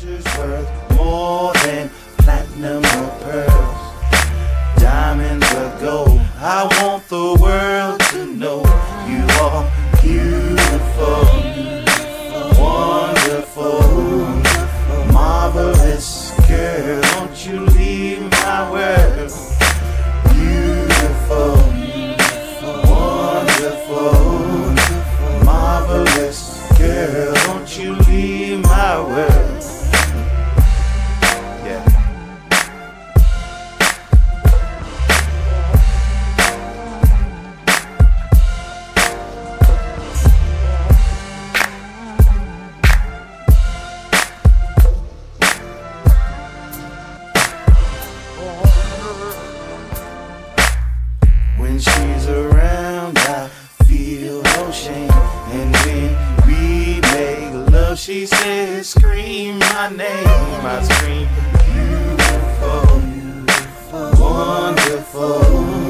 treasure's worth more than platinum or pearls, diamonds or gold. I want the world to know you are beautiful, wonderful, marvelous girl. Don't you leave my world. Beautiful, wonderful, marvelous girl. Don't you leave my world. Yeah. When she's around, I feel no shame. And when we make love, she says, scream my name. I scream, beautiful, wonderful,